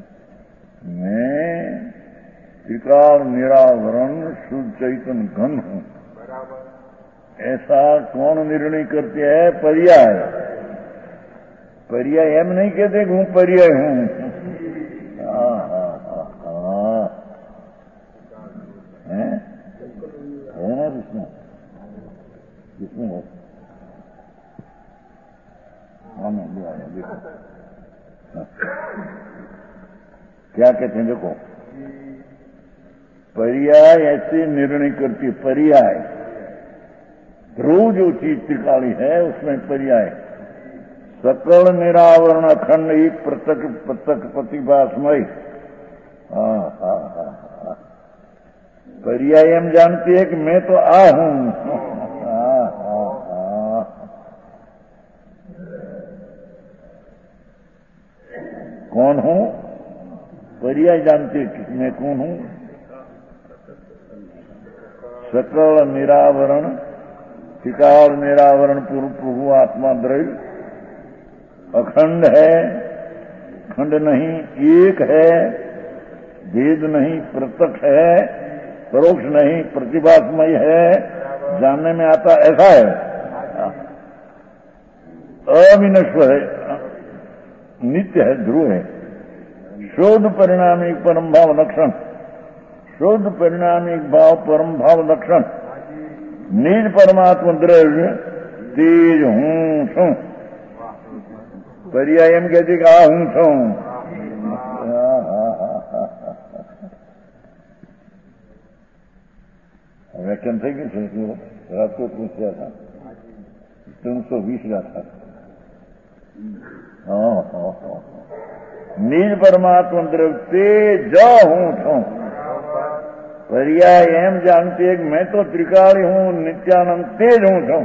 मैं त्रिकाल निरावरण शुद्ध चैतन्य घन हूं। ऐसा कौन निर्णय करते हैं? पर्याय। पर्याय एम नहीं कहते हूं पर्याय हूं। है ना जिसमें है। हाँ मैं ले आया, देखो क्या कहते हैं। देखो पर्याय ऐसे निर्णय करती है। पर्याय ध्रुव जो चीज त्रिकाली है उसमें पर्याय सकल निरावरण अखंड एक प्रत्यक्ष प्रतिभासमय। पर्याय हम जानती है कि मैं तो आ हूं। कौन हूं? पर्याय जानती है कि मैं कौन हूं। सकल निरावरण त्रिकाल निरावरण पूर्व प्रभु आत्मा द्रव्य अखंड है, खंड नहीं, एक है, भेद नहीं, प्रत्यक्ष है, परोक्ष नहीं, प्रतिभासमय है, जानने में आता ऐसा है। अविनश्वर है, नित्य है, ध्रुव है। शोध परिणामिक परम भाव लक्षण, शोध परिणामिक भाव परम भाव लक्षण, निज परमात्मा द्रव्य तेज हूं छू। पर्याय एम कहते कि आ हूं छू। व्याख्यान थे कि रात को पूछ गया था 320 का था। निज परमात्मा द्रव्य तेज हूं छू। पर्याय एम जानती है कि मैं तो त्रिकाली हूं, नित्यानंद तेज हूं छू।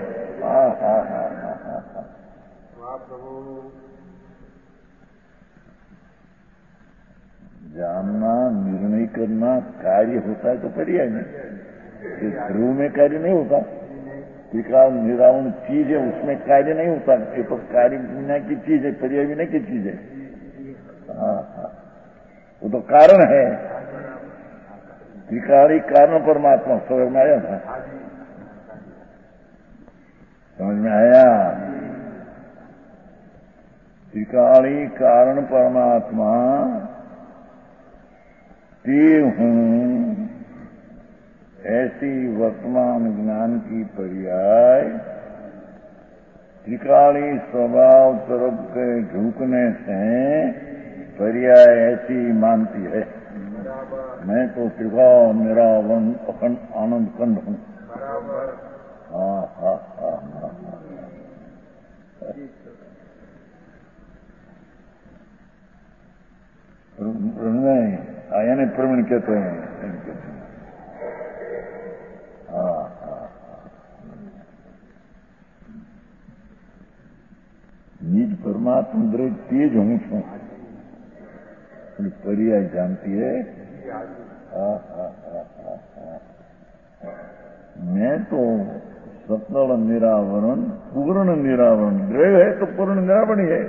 जानना निर्णय करना कार्य होता है तो पर्याय में, ध्रुव में कार्य नहीं होता। त्रिकाल निरावरण चीज है उसमें कार्य नहीं होता। ये तो कार्य विना की चीज है, पर्याय विना की चीज है। वो तो कारण है। त्रिकाली कारण परमात्मा समझ में आया था? समझ में आया? त्रिकाली कारण परमात्मा ते हूं, ऐसी वर्तमान ज्ञान की पर्याय त्रिकाली स्वभाव तरफ के झुकने से पर्याय ऐसी मानती है। मैं तो त्रिकाल निरावरण अखंड आनंद कंद हूं। यानी प्रवीण कहते हैं। निज परमात्मा दरेक तेज हूं छू, पर्याय जानती है। मैं तो सकल निरावरण पूर्ण निरावरण, द्रव्य है तो पूर्ण निरावरण है।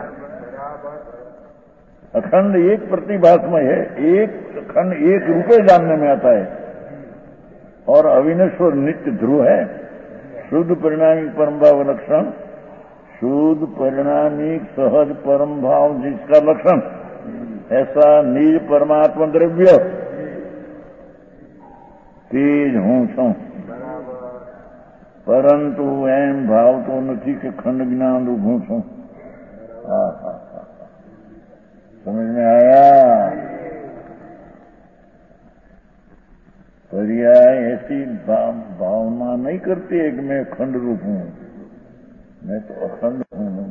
अखंड एक प्रतिभासमय है, एक अखंड एक रूपे जानने में आता है और अविनश्वर नित्य ध्रुव है। शुद्ध परिणामी परम भाव लक्षण, शुद्ध परिणामी सहज परम भाव जिसका लक्षण, ऐसा निज परमात्मा द्रव्य तेज हूं छू, परंतु एम भाव तो नहीं कि खंड ज्ञान रूप हूं छू। समझ में आया? पर्याय ऐसी भावना नहीं करती है कि मैं खंड रूप हूं, मैं तो अखंड हूं।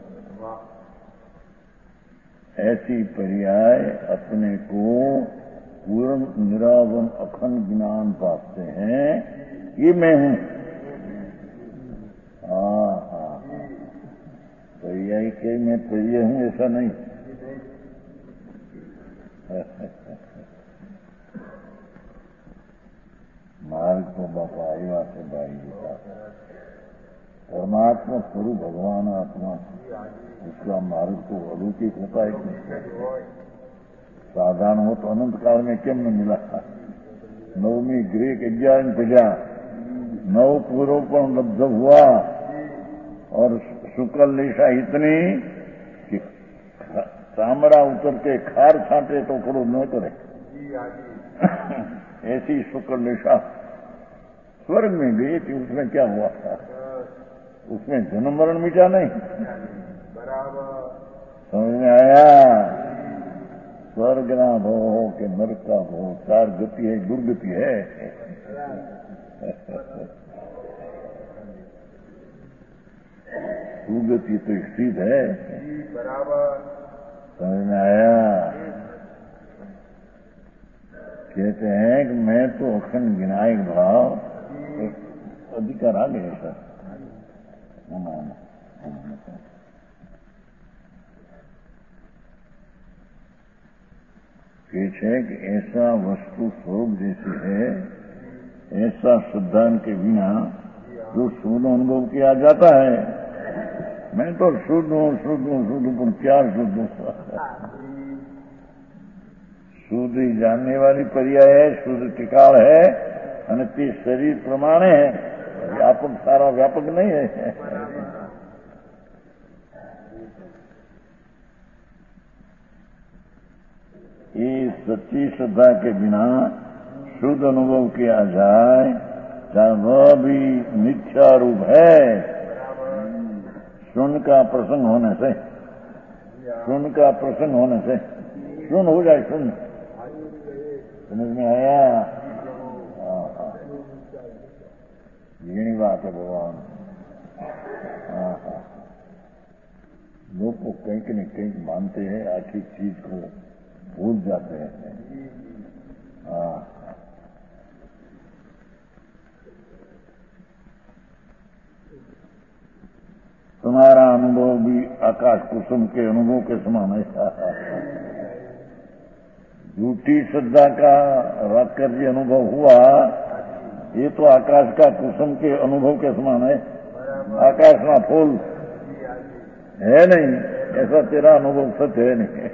ऐसी पर्याय अपने को पूर्ण निरावरण अखंड ज्ञान पाते हैं, ये मैं हूं। पर्याय के मैं पर्याय हूं ऐसा नहीं। मार्ग तो बापा आया से भाई का परमात्मा स्वरूप भगवान आत्मा, उसका मार्ग तो अलौकिक होता है कि नहीं? साधारण हो तो अनंत काल में क्यों न मिला? नवमी ग्रीक 11 प्रजा, 9 पूर्व पर लब्ध हुआ और शुक्ल निशा इतनी कि तामड़ा उतर के खार छांटे तो करो न करे। ऐसी शुक्ल निशा स्वर्ग में गई थी, उसमें क्या हुआ था? उसमें जन्म मरण मिटा नहीं। समझ में आया? स्वर्ग ना भो के नरक का भो, 4 गति है, दुर्गति है। सुगति तो स्थित है। समझ में आया? कहते हैं कि मैं तो अखंड विनायक भाव अधिकार आ गए सर। कहते हैं कि ऐसा वस्तु स्वरूप जैसी है, ऐसा श्रद्धान के बिना जो शुद्ध अनुभव किया जाता है। मैं तो शुद्ध हूं, शुद्ध हूं, शुद्ध हूं, पर क्या शुद्ध हूं? शुद्ध ही जानने वाली पर्याय है, शुद्ध टिकाल है, अनित्य शरीर प्रमाण है, व्यापक सारा व्यापक नहीं है। ये सच्ची श्रद्धा के बिना शुद्ध अनुभव किया जाए, चाहे वह भी मिथ्या रूप है। शून्य का प्रसंग होने से, शून्य का प्रसंग होने से शून्य हो जाए, शून्य। समझ में आया? यही बात है भगवान। लोग को कहीं न कहीं मानते हैं, आखिर चीज को भूल जाते हैं। तुम्हारा अनुभव भी आकाश कुसुम के अनुभव के समान है। झूठी श्रद्धा का वाक्य अनुभव हुआ, ये तो आकाश का कुसुम के अनुभव के समान है। आकाश ना फूल है नहीं, ऐसा तेरा अनुभव सत्य है नहीं।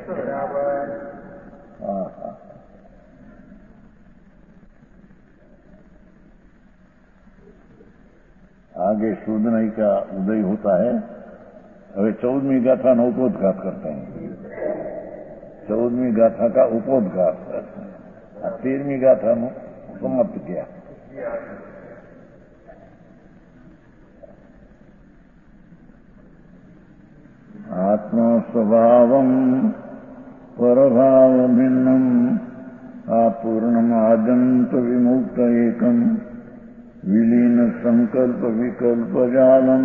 आगे शूद्रनाई का उदय होता है, હવે 14મી ગાથાનો ઉपोद्घात करते हैं। 14મી गाथा का उपोद्घात, 13મી गाथाનું समाप्त किया। आत्मा स्वभावम परभाव भिन्नम अपूर्णमाद्यंत विमुक्त एकम विलीन संकल्प विकल्प जालम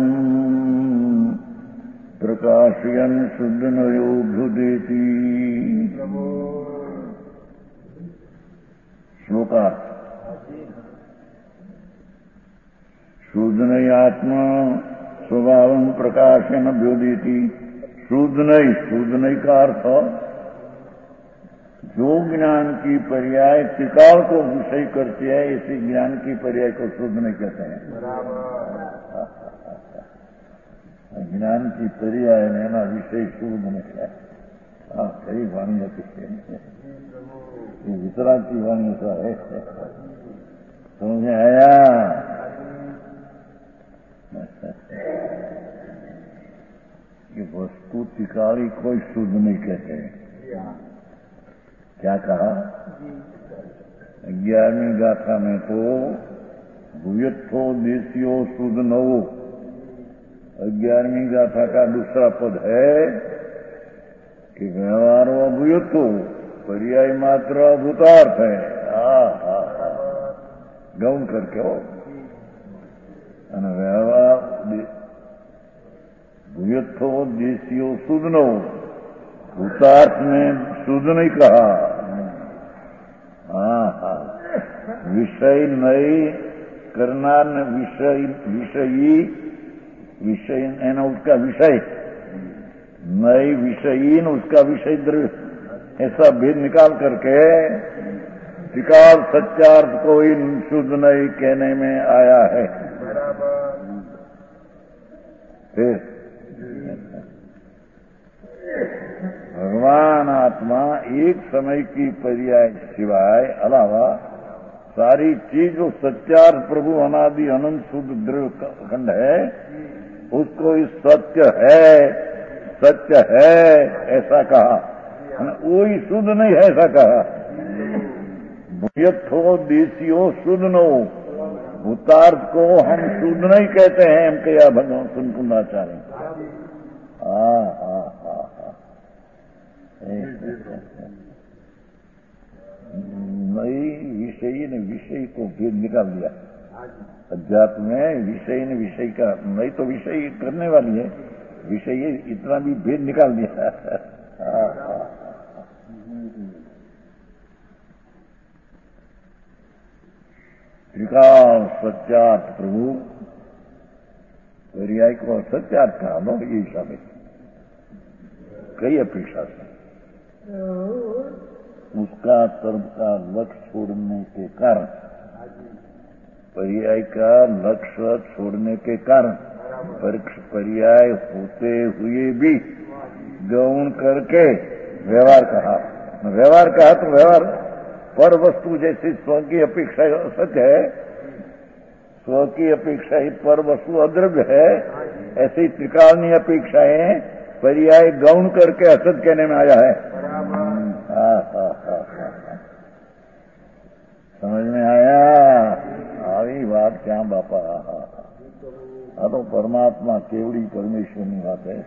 प्रकाशयन शुद्ध नयोभ्युदेति। श्लोकार्थ। शुद्ध नई आत्मा स्वभावं प्रकाशन भ्योदेति। शुद्ध नहीं का अर्थ जो ज्ञान की पर्याय त्रिकाल को विषय करती है, इसी ज्ञान की पर्याय को शुद्ध नहीं कहते हैं। ज्ञान की पर्याय ना विषय शुद्ध नहीं है। कई वाणी होती है, वितरा की वाणी ऐसा है। समझ में आया? ये वस्तु त्रिकाली कोई शुद्ध नहीं कहते हैं। क्या कहा? 11वीं गाथा में तो भूयत्थो देशियो शुद्ध नवो, 11वीं गाथा का दूसरा पद है कि व्यवहार अभूयत्थो पर्याय मात्र भूतार्थ है। गौण करके हो व्यवहार भूयत्थो देशियो शुद्ध नवो, भूतार्थ में शुद्ध नहीं कहा। विषय नई करना न विषय है ना, उसका विषय नई विषयीन, उसका विषय द्रव्य, ऐसा भेद निकाल करके त्रिकाल सत्यार्थ को इन शुद्ध नहीं कहने में आया है। फिर भगवान आत्मा एक समय की पर्याय सिवाय अलावा सारी चीज जो सत्यार्थ प्रभु अनादि अनंत शुद्ध द्रव्य खंड है, उसको इस सत्य है ऐसा कहा, वही शुद्ध नहीं है ऐसा कहा। भूयत्थो देशियो शुद्ध नो, भूतार्थ को हम शुद्ध नहीं कहते हैं, हम कया भगवान सुनकुंडाचार्य। नई विषयी ने विषय को भेद निकाल दिया। अध्यात्म में विषय ने विषय का नहीं तो विषय करने वाली है, विषय इतना भी भेद निकाल दिया। त्रिकाल सत्यार्थ प्रभु पर्याय को सत्यार्थ कहा नो, ये हिसाब है। कई अपेक्षा से उसका तर्क का लक्ष्य छोड़ने के कारण, पर्याय का लक्ष्य छोड़ने के कारण पर्याय होते हुए भी गौण करके व्यवहार कहा। व्यवहार कहा तो व्यवहार पर वस्तु जैसे स्व की अपेक्षा सत्य है, स्व की अपेक्षा ही पर वस्तु अद्रव्य है, ऐसे ही त्रिकालनीय अपेक्षाएं पर्याय गौण करके असत कहने में आया है। समझ में आया? આવી વાત क्या बापा? આ તો પરમાત્મા કેવડી પરમેશ્વરની વાત है।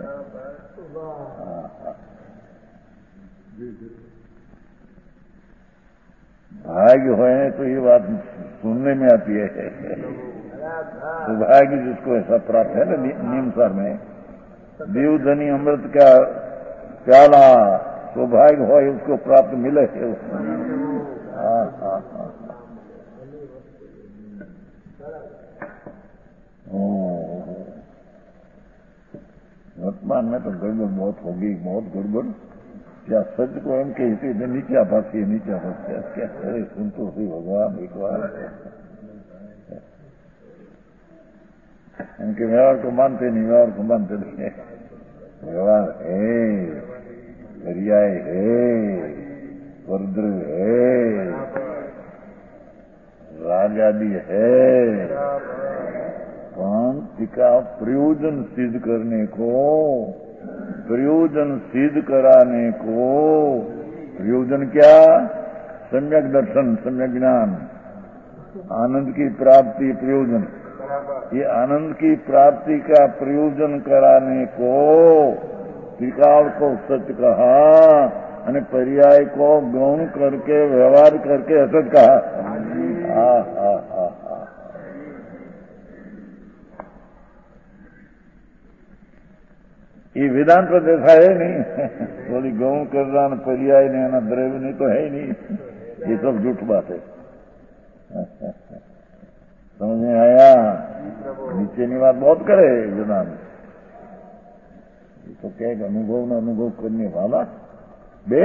भाग्य होए तो ये बात सुनने में आती है। सौभाग्य जिसको ऐसा प्राप्त है ना, नियमसार में देवधनी अमृत का प्याला सौभाग्य हो उसको प्राप्त मिले। वर्तमान में तो गड़बड़ बहुत होगी, बहुत गड़बड़। क्या सच को एम कहते थे नीचा भाषी नीचा भाषी, क्या करे सुन तो सही भगवान एक बार। इनके व्यवहार को मानते नहीं, व्यवहार को मानते नहीं। व्यवहार है, पर्याय है, वर्द्र है, राग आदि है, पण टीका प्रयोजन सिद्ध करने को, प्रयोजन सिद्ध कराने को, प्रयोजन क्या? सम्यक दर्शन, सम्यक ज्ञान, आनंद की प्राप्ति प्रयोजन। ये आनंद की प्राप्ति का प्रयोजन कराने को त्रिकाल को सत्य कहा और पर्याय को गौण करके व्यवहार करके असत कहा। ये वेदांत तो देखा है नहीं, थोड़ी गौण कर रहा न पर्याय ने ना द्रव्य नहीं तो है ही नहीं, ये सब झूठ बात है। समझ में आया? नीचे की बात बहुत करे वेदांत, ये तो क्या अनुभव न अनुभव करने वाला बे।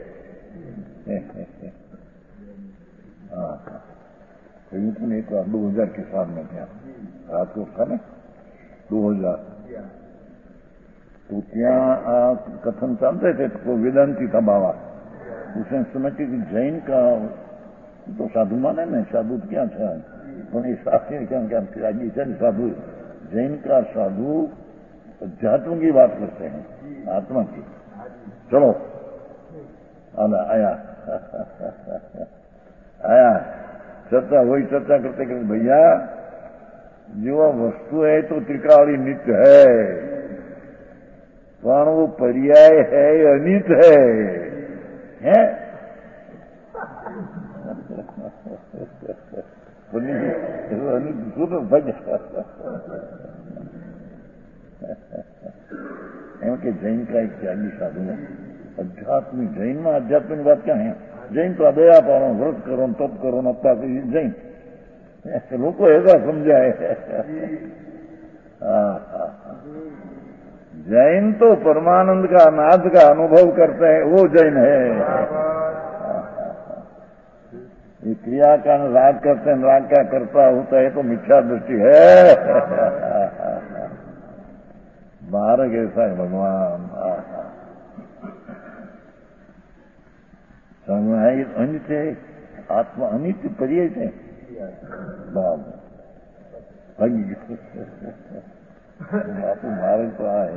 कहीं तो एक बार 2000 के साल में क्या रात को था ना 2000, तो क्या कथन चालते थे तो वेदांती था बाबा, उसने समझ कि जैन का तो साधु माने नहीं, साधु क्या था પણ साथी क्या साधु, जैन का साधु अध्यात्म की बात करते हैं, आत्मा की। चलो आया आया चर्चा वही चर्चा करते करते भैया जो वस्तु है तो त्रिकाली नित्य है, पण वो पर्याय है अनित है? एम के जैन का एक त्यागी साधु है, अध्यात्मिक जैन में आध्यात्मिक बात क्या है? जैन तो दया पारो, व्रत करो, तप करो, अपना जैन ऐसे लोग को ऐसा समझाए। जैन तो परमानंद का नाद का अनुभव करते हैं, वो जैन है। ये क्रिया का राग करते हैं, राग का करता होता है तो मिथ्या दृष्टि है। मार्ग ऐसा है भगवान। समझ अनित्य है, आत्मा अनित्य पर्याय है। बापू मार्ग तो है।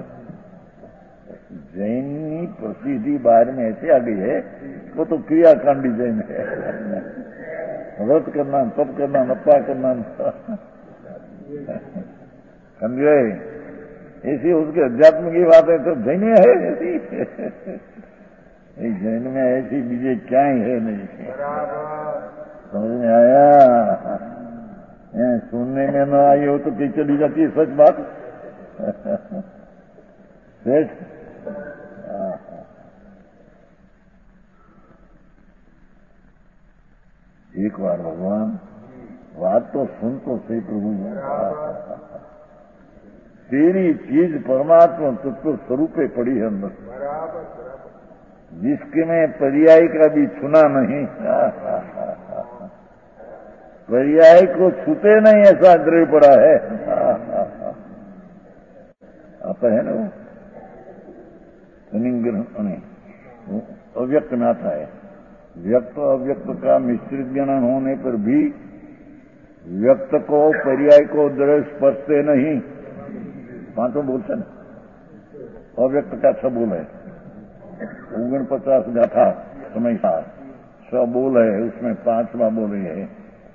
जैन प्रसिद्धि बाहर में ऐसे आ गई है, वो तो क्रियाकांडी जैन है। व्रत करना, तप करना, नप्पा करना, समझे? ऐसी उसके अध्यात्म की बात है तो जैन है ऐसी। जैन में ऐसी बीजे क्या ही है नहीं। समझ में आया? सुनने में न आई हो तो कहीं चली जाती है सच बात। सेठ एक बार भगवान बात तो सुन तो सही प्रभु, तेरी चीज परमात्मा तत्व स्वरूपे पड़ी है अंदर, जिसके में पर्याय का भी छूना नहीं। पर्याय को छूते नहीं ऐसा द्रव्य पड़ा है। आता है ना वो अव्यक्त में आता है। व्यक्त अव्यक्त का मिश्रित ज्ञान होने पर भी व्यक्त को पर्याय को द्रव्य स्पर्शते नहीं। पांचों बोलते ना, अव्यक्त का 6 बोल है, 49 गाथा समय सार 6 बोल है, उसमें 5वां बोल है।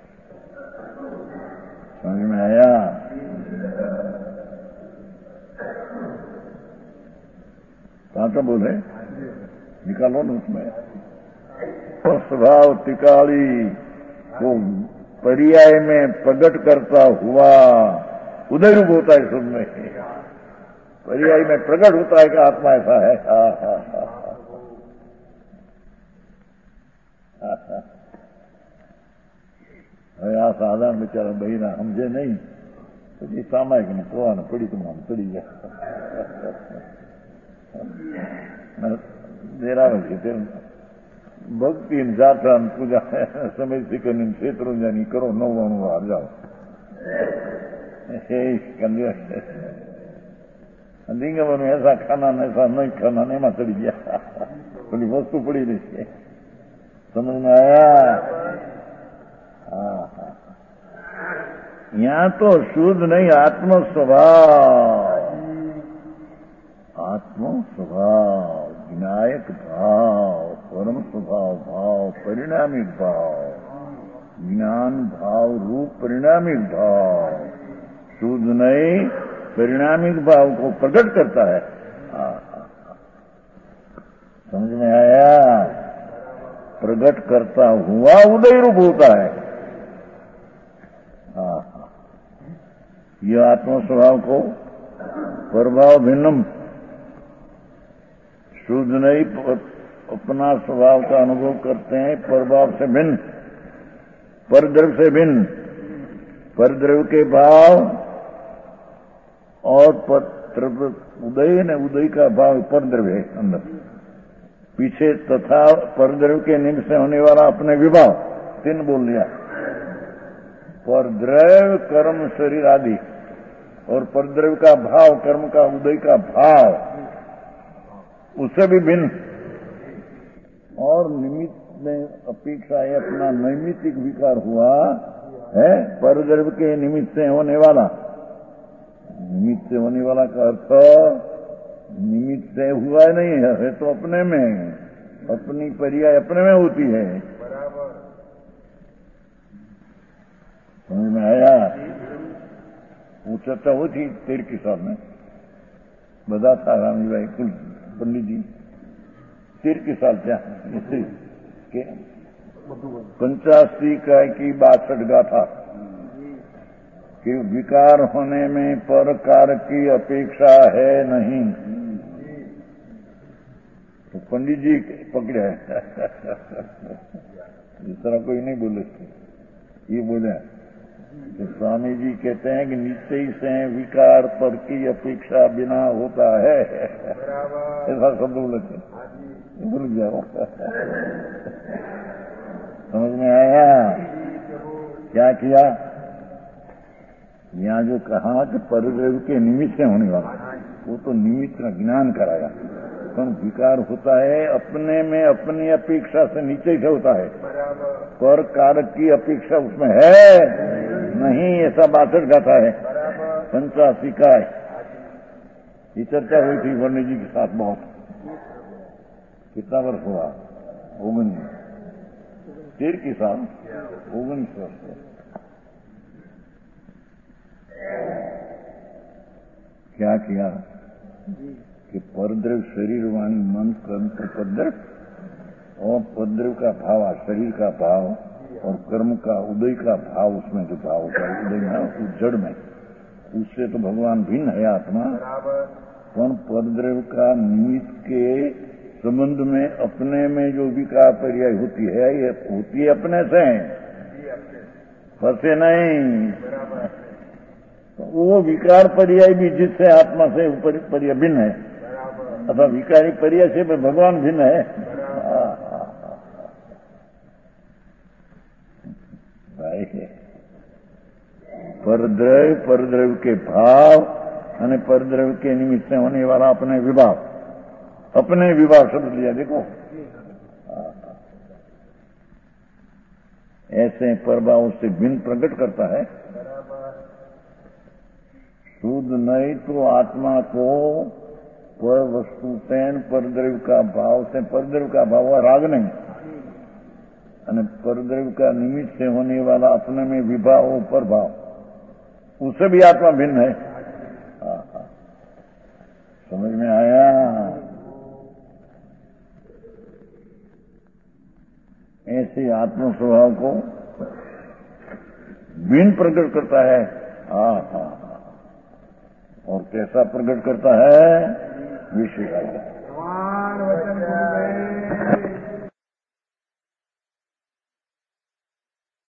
समझ में आया? पांचों बोल है, निकालो ना उसमें। स्वभाव त्रिकाली को पर्याय में प्रकट करता हुआ उदय रूप होता है। सब में पर्याय में प्रकट होता है कि आत्मा ऐसा है। आ साधारण बेचारा बहिना समझे नहीं तो जी सामायिक में कहवा पड़ी तो हम पड़ी गया मेरा भक्ति जाता पूजा समय से क्षेत्रों जानी करो 99 हार जाओ लिंगम ऐसा खाना न ऐसा नहीं खाना नहीं में चढ़ी गया बोली वस्तु पड़ी रही। समझ में आया? यहाँ तो शुद्ध नहीं, आत्म स्वभाव, आत्म स्वभाव, विनायक भाव, परम स्वभाव भाव, परिणामिक भाव, ज्ञान भाव रूप परिणामिक भाव, शुद्ध नहीं परिणामिक भाव को प्रकट करता है। समझ में आया? प्रकट करता हुआ उदय रूप होता है। यह आत्म स्वभाव को प्रभाव भिन्नम, शुद्ध नहीं अपना स्वभाव का अनुभव करते हैं प्रभाव से भिन्न, परद्रव्य से भिन्न, परद्रव्य के भाव और उदय ने उदय का भाव परद्रव्य है अंदर, पीछे तथा परद्रव्य के निमित्त से होने वाला अपने विभाव, तीन बोल लिया, परद्रव्य कर्म शरीर आदि, और परद्रव्य का भाव कर्म का उदय का भाव उससे भी भिन्न, और निमित्त में अपेक्षा है अपना नैमित्तिक विकार हुआ है, परद्रव्य के निमित्त से होने वाला, निमित्त से होने वाला का अर्थ निमित्त से हुआ नहीं है तो अपने में, अपनी पर्याय अपने में होती है। समझ में आया? वो चर्चा हुई थी 13 साल में, बता था रामी भाई कुल पंडित जी 13 साल क्या के 85 का की 62 गाथा कि विकार होने में पर कारक की अपेक्षा है नहीं, तो पंडित जी पकड़े इस तरह कोई नहीं बोले, ये बोले तो स्वामी जी कहते हैं कि निश्चय से विकार पर की अपेक्षा बिना होता है, ऐसा शब्द बोले थे, भूल गया। समझ में आया? क्या किया यहाँ जो कहा कि परद्रव्य के निमित्त से होने वाला, वो तो निमित्त का ज्ञान कराया, कौन विकार होता है अपने में अपनी अपेक्षा से नीचे से होता है, पर कारक की अपेक्षा उसमें है नहीं, ऐसा 62 गाथा है 85 का है। ये चर्चा हुई थी वर्णी जी के साथ बहुत, कितना वर्ष हुआ? 13 साल 19 वर्ष। क्या किया कि परद्रव्य शरीर वाणी मन कर्म का परद्रव्य, और परद्रव्य का भाव शरीर का भाव, और कर्म का उदय का भाव, उसमें जो भाव होता है उदय में उस जड़ में, उससे तो भगवान भिन्न है आत्मा, कौन परद्रव्य का निमित्त के संबंध में अपने में जो विकार पर्याय होती है, ये होती है अपने से, फंसे नहीं। तो वो विकार पर्याय भी जिससे आत्मा से पर्याय भिन्न है, अथवा विकारी पर्याय से भगवान भिन्न है। परद्रव्य, परद्रव्य के भाव और परद्रव्य के निमित्त से होने वाला अपने विभाव, अपने विभाव शब्द लिया देखो, ऐसे प्रभाव से भिन्न प्रकट करता है। शुद्ध नहीं तो आत्मा को पर वस्तु से परद्रव्य का भाव से, परद्रव्य का भाव राग नहीं, और परद्रव्य का निमित्त से होने वाला अपने में विभाव पर भाव, उससे भी आत्मा भिन्न है। समझ में आया? ऐसे आत्म स्वभाव को भिन्न प्रकट करता है। और कैसा प्रकट करता है? विषय